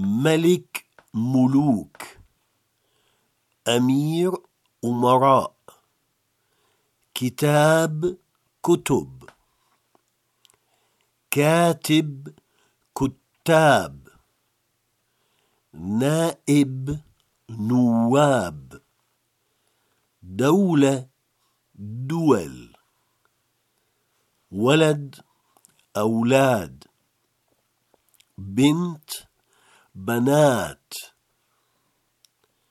ملك ملوك، أمير أمراء، كتاب كتب، كاتب كتاب، نائب نواب، دولة دول، ولد أولاد، بنت بنات،